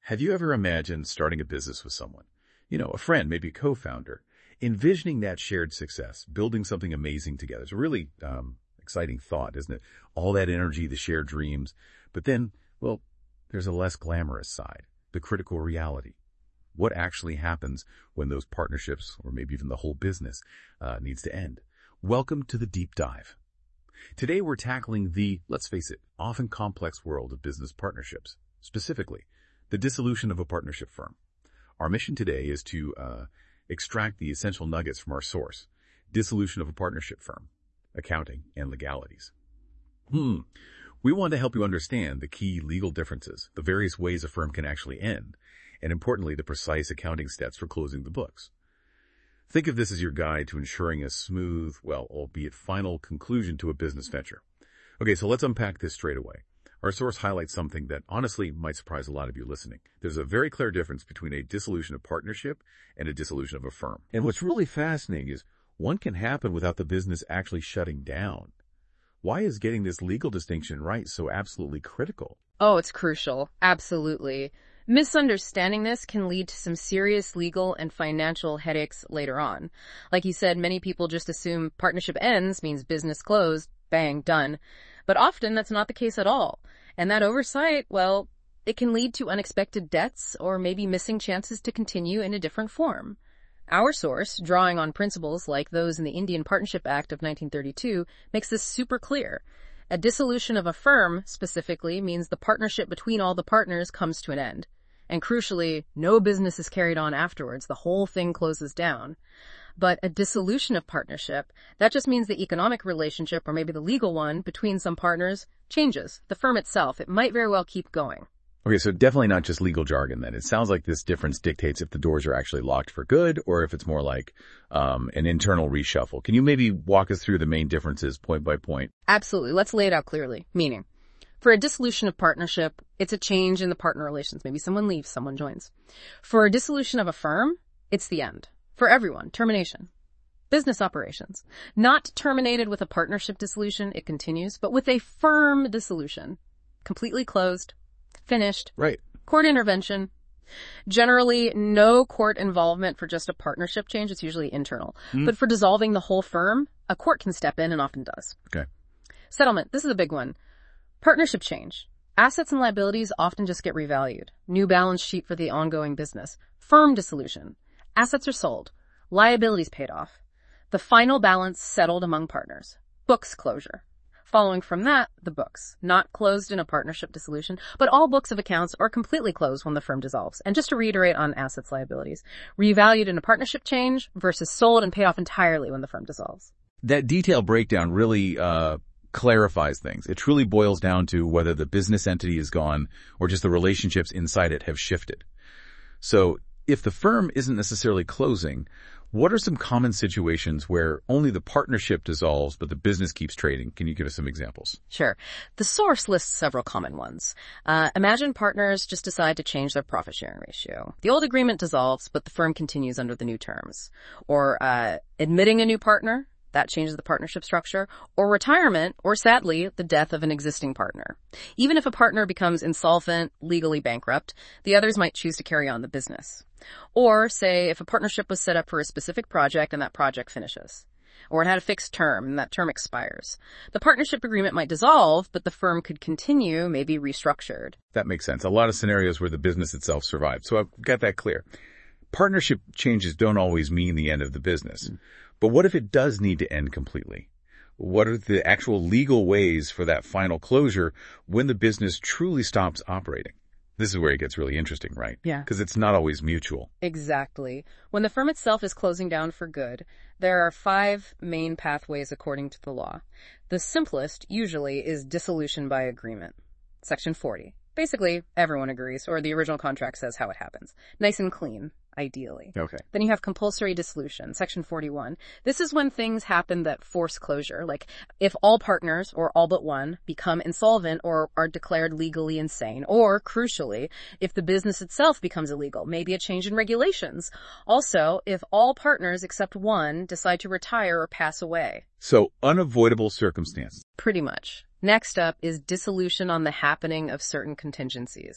Have you ever imagined starting a business with someone? A friend, maybe a co-founder, envisioning that shared success, building something amazing together. It's a really exciting thought, isn't it? All that energy, the shared dreams. But then, well, there's a less glamorous side, the critical reality. What actually happens when those partnerships, or maybe even the whole business, needs to end? Welcome to the Deep Dive. Today we're tackling the, let's face it, often complex world of business partnerships, specifically the dissolution of a partnership firm. Our mission today is to extract the essential nuggets from our source, dissolution of a partnership firm, accounting and legalities. We want to help you understand the key legal differences, the various ways a firm can actually end, and importantly, the precise accounting steps for closing the books. Think of this as your guide to ensuring a smooth, well, albeit final conclusion to a business venture. Okay, so let's unpack this straight away. Our source highlights something that honestly might surprise a lot of you listening. There's a very clear difference between a dissolution of partnership and a dissolution of a firm. And what's really fascinating is one can happen without the business actually shutting down. Why is getting this legal distinction right so absolutely critical? Oh, it's crucial. Absolutely. Misunderstanding this can lead to some serious legal and financial headaches later on. Like you said, many people just assume partnership ends means business closed, bang, done. But often that's not the case at all. And that oversight, well, it can lead to unexpected debts or maybe missing chances to continue in a different form. Our source, drawing on principles like those in the Indian Partnership Act of 1932, makes this super clear. A dissolution of a firm, specifically, means the partnership between all the partners comes to an end. And crucially, no business is carried on afterwards. The whole thing closes down. But a dissolution of partnership, that just means the economic relationship, or maybe the legal one, between some partners changes. The firm itself, it might very well keep going. Okay, so definitely not just legal jargon then. It sounds like this difference dictates if the doors are actually locked for good or if it's more like an internal reshuffle. Can you maybe walk us through the main differences point by point? Absolutely. Let's lay it out clearly. Meaning, for a dissolution of partnership, it's a change in the partner relations. Maybe someone leaves, someone joins. For a dissolution of a firm, it's the end. For everyone, termination. Business operations. Not terminated with a partnership dissolution, it continues, but with a firm dissolution. Completely closed, finished. Right. Court intervention. Generally, no court involvement for just a partnership change. It's usually internal. But for dissolving the whole firm, a court can step in and often does. Okay. Settlement. This is a big one. Partnership change. Assets and liabilities often just get revalued. New balance sheet for the ongoing business. Firm dissolution. Assets are sold. Liabilities paid off. The final balance settled among partners. Books closure. Following from that, the books. Not closed in a partnership dissolution, but all books of accounts are completely closed when the firm dissolves. And just to reiterate on assets liabilities, revalued in a partnership change versus sold and paid off entirely when the firm dissolves. That detailed breakdown really clarifies things. It truly boils down to whether the business entity is gone or just the relationships inside it have shifted. So if the firm isn't necessarily closing, what are some common situations where only the partnership dissolves but the business keeps trading? Can you give us some examples? Sure. The source lists several common ones. Imagine partners just decide to change their profit sharing ratio. The old agreement dissolves, but the firm continues under the new terms. Or admitting a new partner. That changes the partnership structure, or retirement, or sadly, the death of an existing partner. Even if a partner becomes insolvent, legally bankrupt, the others might choose to carry on the business. Or, say, if a partnership was set up for a specific project and that project finishes. Or it had a fixed term and that term expires. The partnership agreement might dissolve, but the firm could continue, maybe restructured. That makes sense. A lot of scenarios where the business itself survived. So I've got that clear. Partnership changes don't always mean the end of the business. But what if it does need to end completely? What are the actual legal ways for that final closure when the business truly stops operating? This is where it gets really interesting, right? Yeah. Because it's not always mutual. Exactly. When the firm itself is closing down for good, there are 5 main pathways according to the law. The simplest, usually, is dissolution by agreement. Section 40. Basically, everyone agrees, or the original contract says how it happens. Nice and clean, ideally. Okay. Then you have compulsory dissolution, Section 41. This is when things happen that force closure, like if all partners, or all but one, become insolvent or are declared legally insane, or, crucially, if the business itself becomes illegal, maybe a change in regulations. Also, if all partners except one decide to retire or pass away. So, unavoidable circumstances. Pretty much. Next up is dissolution on the happening of certain contingencies.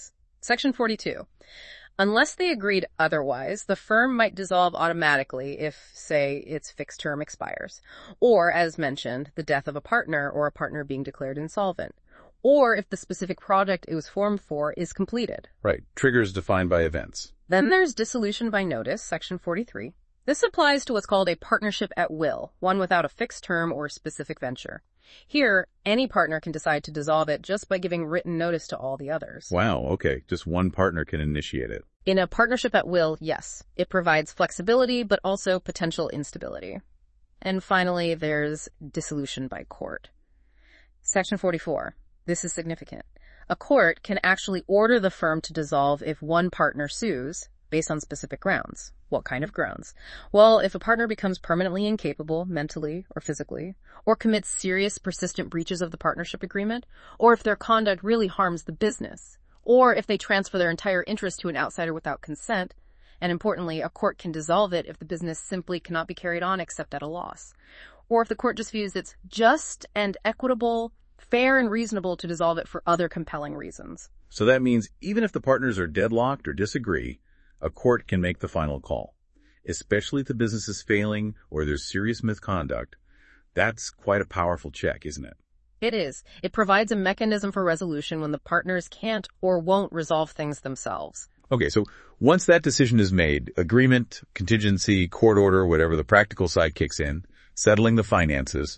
Section 42. Unless they agreed otherwise, the firm might dissolve automatically if, say, its fixed term expires, or, as mentioned, the death of a partner or a partner being declared insolvent, or if the specific project it was formed for is completed. Right. Triggers defined by events. Then there's dissolution by notice, Section 43. This applies to what's called a partnership at will, one without a fixed term or specific venture. Here, any partner can decide to dissolve it just by giving written notice to all the others. Wow, okay. Just one partner can initiate it. In a partnership at will, yes, it provides flexibility, but also potential instability. And finally, there's dissolution by court. Section 44. This is significant. A court can actually order the firm to dissolve if one partner sues, based on specific grounds. What kind of grounds? Well, if a partner becomes permanently incapable, mentally or physically, or commits serious, persistent breaches of the partnership agreement, or if their conduct really harms the business, or if they transfer their entire interest to an outsider without consent, and importantly, a court can dissolve it if the business simply cannot be carried on except at a loss, or if the court just views it's just and equitable, fair and reasonable to dissolve it for other compelling reasons. So that means even if the partners are deadlocked or disagree, a court can make the final call. Especially if the business is failing or there's serious misconduct. That's quite a powerful check, isn't it? It is. It provides a mechanism for resolution when the partners can't or won't resolve things themselves. Okay, so once that decision is made, agreement, contingency, court order, whatever the practical side kicks in, settling the finances,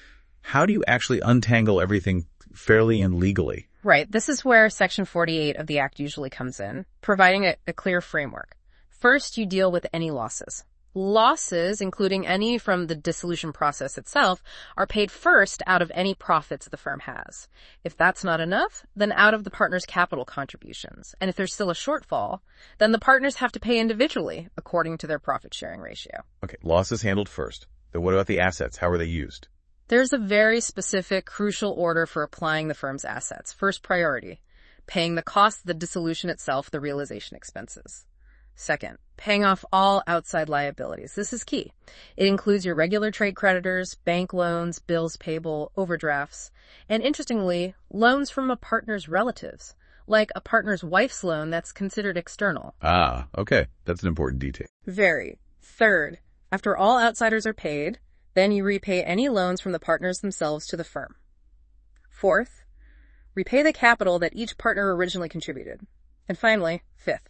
how do you actually untangle everything fairly and legally? Right. This is where Section 48 of the Act usually comes in, providing a clear framework. First, you deal with any losses. Losses, including any from the dissolution process itself, are paid first out of any profits the firm has. If that's not enough, then out of the partner's capital contributions. And if there's still a shortfall, then the partners have to pay individually according to their profit-sharing ratio. Okay, losses handled first. Then what about the assets? How are they used? There's a very specific, crucial order for applying the firm's assets. First priority, paying the cost of the dissolution itself, the realization expenses. Second, paying off all outside liabilities. This is key. It includes your regular trade creditors, bank loans, bills payable, overdrafts, and interestingly, loans from a partner's relatives, like a partner's wife's loan that's considered external. Ah, okay. That's an important detail. Very. Third, after all outsiders are paid, then you repay any loans from the partners themselves to the firm. Fourth, repay the capital that each partner originally contributed. And finally, fifth,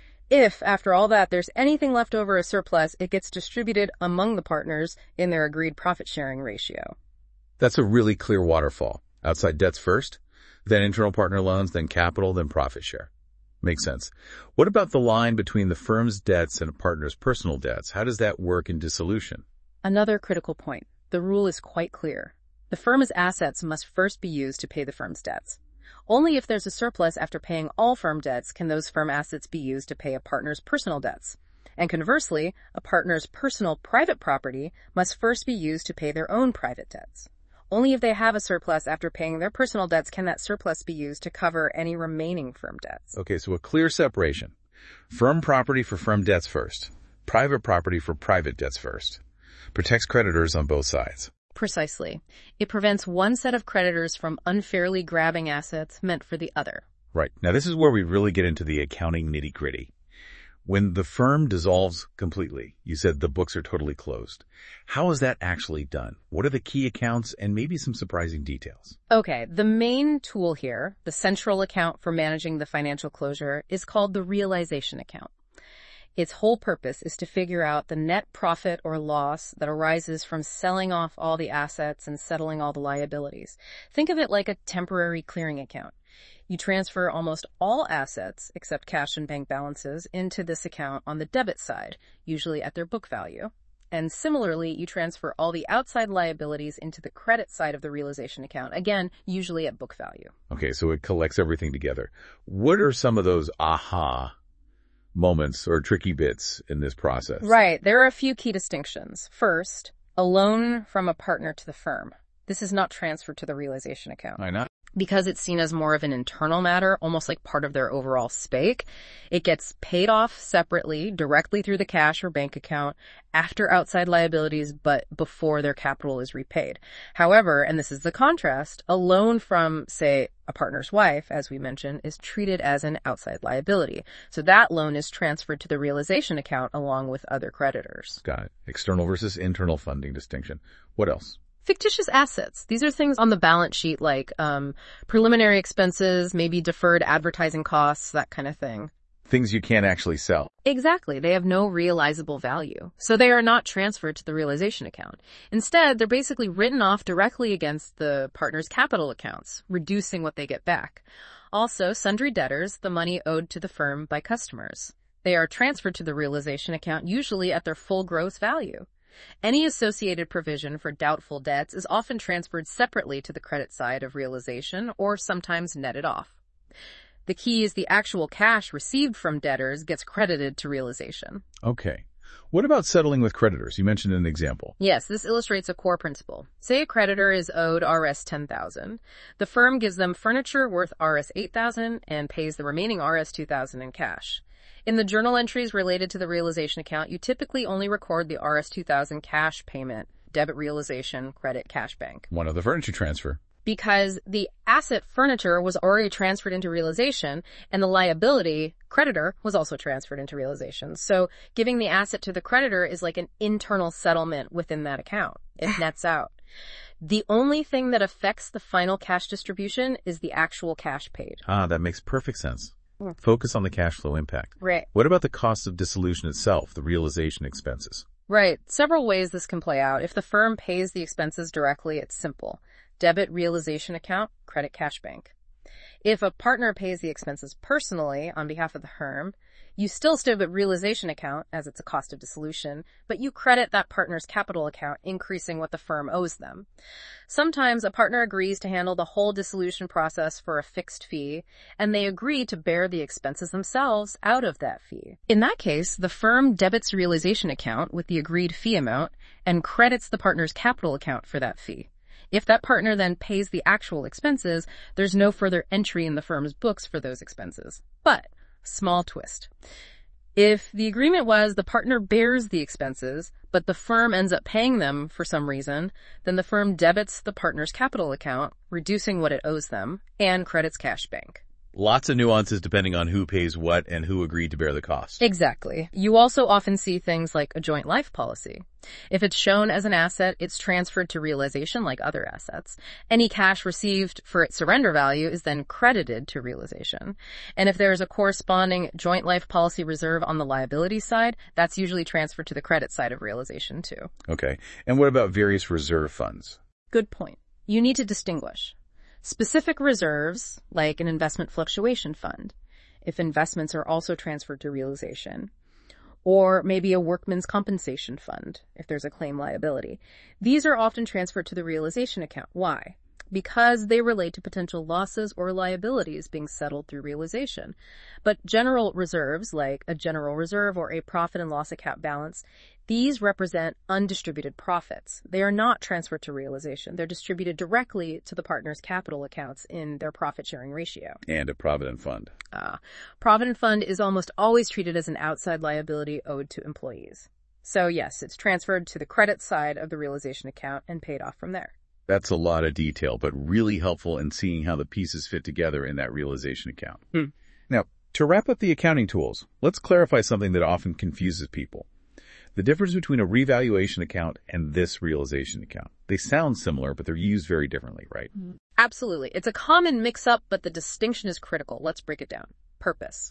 if, after all that, there's anything left over as surplus, it gets distributed among the partners in their agreed profit-sharing ratio. That's a really clear waterfall. Outside debts first, then internal partner loans, then capital, then profit share. Makes sense. What about the line between the firm's debts and a partner's personal debts? How does that work in dissolution? Another critical point. The rule is quite clear. The firm's assets must first be used to pay the firm's debts. Only if there's a surplus after paying all firm debts can those firm assets be used to pay a partner's personal debts. And conversely, a partner's personal private property must first be used to pay their own private debts. Only if they have a surplus after paying their personal debts can that surplus be used to cover any remaining firm debts. Okay, so a clear separation. Firm property for firm debts first. Private property for private debts first. Protects creditors on both sides. Precisely. It prevents one set of creditors from unfairly grabbing assets meant for the other. Right. Now this is where we really get into the accounting nitty-gritty. When the firm dissolves completely, you said the books are totally closed. How is that actually done? What are the key accounts and maybe some surprising details? Okay, the main tool here, the central account for managing the financial closure, is called the realization account. Its whole purpose is to figure out the net profit or loss that arises from selling off all the assets and settling all the liabilities. Think of it like a temporary clearing account. You transfer almost all assets, except cash and bank balances, into this account on the debit side, usually at their book value. And similarly, you transfer all the outside liabilities into the credit side of the realization account, again, usually at book value. Okay, so it collects everything together. What are some of those aha moments or tricky bits in this process? Right. There are a few key distinctions. First, a loan from a partner to the firm. This is not transferred to the realization account. Why not? Because it's seen as more of an internal matter, almost like part of their overall SPAEC, it gets paid off separately, directly through the cash or bank account, after outside liabilities, but before their capital is repaid. However, and this is the contrast, a loan from, say, a partner's wife, as we mentioned, is treated as an outside liability. So that loan is transferred to the realization account along with other creditors. Got it. External versus internal funding distinction. What else? Fictitious assets. These are things on the balance sheet like preliminary expenses, maybe deferred advertising costs, that kind of thing. Things you can't actually sell. Exactly. They have no realizable value. So they are not transferred to the realization account. Instead, they're basically written off directly against the partner's capital accounts, reducing what they get back. Also, sundry debtors, the money owed to the firm by customers. They are transferred to the realization account usually at their full gross value. Any associated provision for doubtful debts is often transferred separately to the credit side of realization or sometimes netted off. The key is the actual cash received from debtors gets credited to realization. Okay. What about settling with creditors? You mentioned an example. Yes, this illustrates a core principle. Say a creditor is owed Rs. 10,000. The firm gives them furniture worth Rs. 8,000 and pays the remaining Rs. 2,000 in cash. In the journal entries related to the realization account, you typically only record the Rs. 2,000 cash payment, debit realization, credit cash bank. One of the furniture transfer. Because the asset furniture was already transferred into realization and the liability creditor was also transferred into realization. So giving the asset to the creditor is like an internal settlement within that account. It nets out. The only thing that affects the final cash distribution is the actual cash paid. That makes perfect sense. Focus on the cash flow impact. Right. What about the cost of dissolution itself, the realization expenses? Right. Several ways this can play out. If the firm pays the expenses directly, it's simple. Debit realization account, credit cash bank. If a partner pays the expenses personally on behalf of the firm, you still debit realization account as it's a cost of dissolution, but you credit that partner's capital account, increasing what the firm owes them. Sometimes a partner agrees to handle the whole dissolution process for a fixed fee, and they agree to bear the expenses themselves out of that fee. In that case, the firm debits realization account with the agreed fee amount and credits the partner's capital account for that fee. If that partner then pays the actual expenses, there's no further entry in the firm's books for those expenses. But, small twist. If the agreement was the partner bears the expenses, but the firm ends up paying them for some reason, then the firm debits the partner's capital account, reducing what it owes them, and credits cash bank. Lots of nuances depending on who pays what and who agreed to bear the cost. Exactly. You also often see things like a joint life policy. If it's shown as an asset, it's transferred to realization like other assets. Any cash received for its surrender value is then credited to realization. And if there is a corresponding joint life policy reserve on the liability side, that's usually transferred to the credit side of realization too. Okay. And what about various reserve funds? Good point. You need to distinguish. Specific reserves, like an investment fluctuation fund, if investments are also transferred to realization, or maybe a workman's compensation fund, if there's a claim liability. These are often transferred to the realization account. Why? Because they relate to potential losses or liabilities being settled through realization. But general reserves, like a general reserve or a profit and loss account balance, these represent undistributed profits. They are not transferred to realization. They're distributed directly to the partner's capital accounts in their profit-sharing ratio. And a provident fund. Provident fund is almost always treated as an outside liability owed to employees. So yes, it's transferred to the credit side of the realization account and paid off from there. That's a lot of detail, but really helpful in seeing how the pieces fit together in that realization account. Now, to wrap up the accounting tools, let's clarify something that often confuses people. The difference between a revaluation account and this realization account. They sound similar, but they're used very differently, right? Absolutely. It's a common mix-up, but the distinction is critical. Let's break it down. Purpose.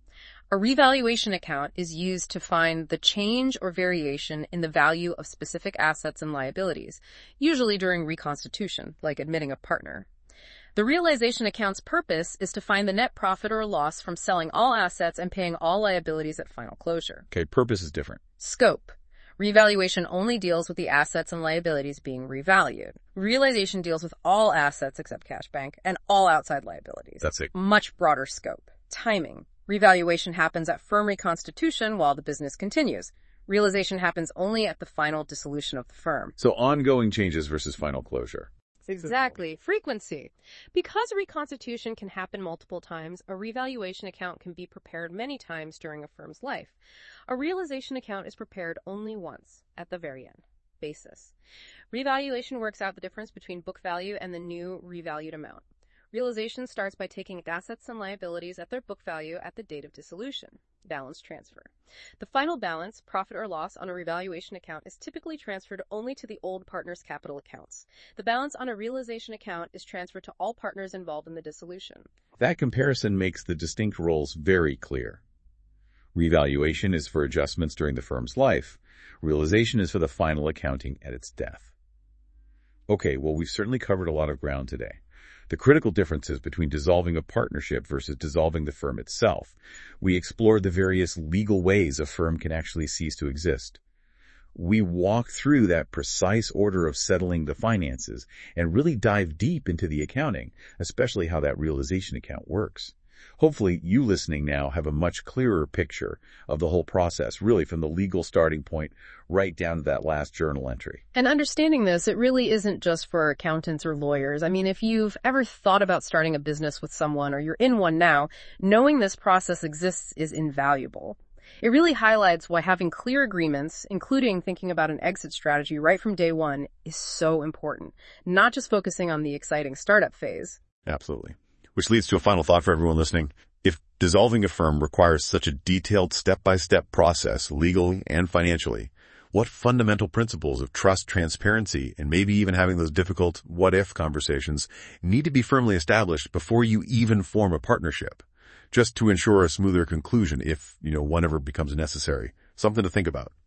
A revaluation account is used to find the change or variation in the value of specific assets and liabilities, usually during reconstitution, like admitting a partner. The realization account's purpose is to find the net profit or loss from selling all assets and paying all liabilities at final closure. Okay, purpose is different. Scope. Revaluation only deals with the assets and liabilities being revalued. Realization deals with all assets except cash bank and all outside liabilities. That's it. Much broader scope. Timing. Revaluation happens at firm reconstitution while the business continues. Realization happens only at the final dissolution of the firm. So ongoing changes versus final closure. Exactly. Frequency. Because reconstitution can happen multiple times, a revaluation account can be prepared many times during a firm's life. A realization account is prepared only once, at the very end. Basis. Revaluation works out the difference between book value and the new revalued amount. Realization starts by taking assets and liabilities at their book value at the date of dissolution. Balance transfer. The final balance, profit or loss, on a revaluation account is typically transferred only to the old partner's capital accounts. The balance on a realization account is transferred to all partners involved in the dissolution. That comparison makes the distinct roles very clear. Revaluation is for adjustments during the firm's life. Realization is for the final accounting at its death. Okay, well, we've certainly covered a lot of ground today. The critical differences between dissolving a partnership versus dissolving the firm itself. We explored the various legal ways a firm can actually cease to exist. We walk through that precise order of settling the finances and really dive deep into the accounting, especially how that realization account works. Hopefully, you listening now have a much clearer picture of the whole process, really from the legal starting point right down to that last journal entry. And understanding this, it really isn't just for accountants or lawyers. I mean, if you've ever thought about starting a business with someone or you're in one now, knowing this process exists is invaluable. It really highlights why having clear agreements, including thinking about an exit strategy right from day one, is so important, not just focusing on the exciting startup phase. Absolutely. Which leads to a final thought for everyone listening. If dissolving a firm requires such a detailed step-by-step process, legally and financially, what fundamental principles of trust, transparency, and maybe even having those difficult what-if conversations need to be firmly established before you even form a partnership, just to ensure a smoother conclusion if, one ever becomes necessary? Something to think about.